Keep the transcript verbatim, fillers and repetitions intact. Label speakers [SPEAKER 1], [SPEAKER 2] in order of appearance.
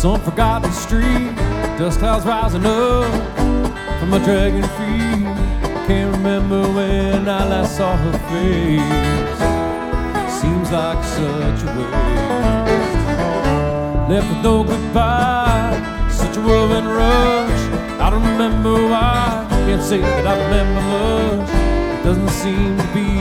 [SPEAKER 1] some forgotten street, dust clouds rising up from a dragging feet. Can't remember when I last saw her face. Seems like such a waste. Left with no goodbye, such a whirlwind rush. I don't remember why, can't say that I remember much. It doesn't seem to be